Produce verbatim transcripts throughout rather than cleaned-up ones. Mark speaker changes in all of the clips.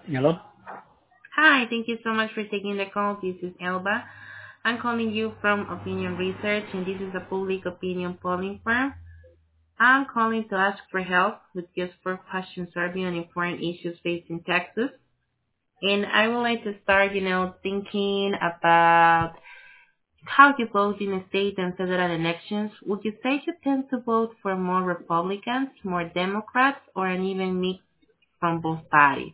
Speaker 1: Hello?
Speaker 2: Hi, thank you so much for taking the call. This is Elba. I'm calling you from Opinion Research, and this is a public opinion polling firm. I'm calling to ask for help with just four question survey on important issues faced in Texas. And I would like to start, you know, thinking about how you vote in the state and federal elections. Would you say you tend to vote for more Republicans, more Democrats, or an even mix from both parties?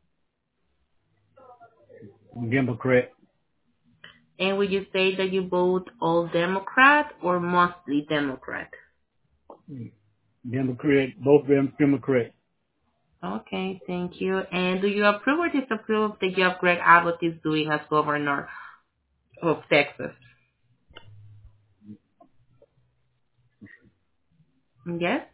Speaker 1: Democrat.
Speaker 2: And would you say that you vote all Democrat or mostly Democrat?
Speaker 1: Democrat. Both of them Democrat.
Speaker 2: Okay, thank you. And do you approve or disapprove the job Greg Abbott is doing as governor of Texas? Yes?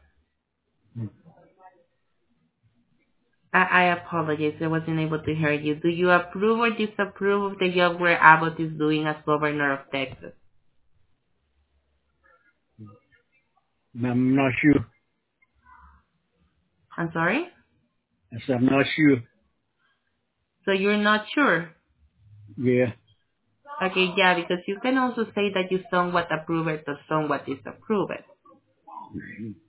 Speaker 2: I, I apologize. I wasn't able to hear you. Do you approve or disapprove of the job Greg Abbott is doing as governor of Texas?
Speaker 1: I'm not sure.
Speaker 2: I'm sorry?
Speaker 1: I said I'm not sure.
Speaker 2: So you're not sure?
Speaker 1: Yeah.
Speaker 2: Okay, yeah, because you can also say that you somewhat approve it or somewhat disapprove it.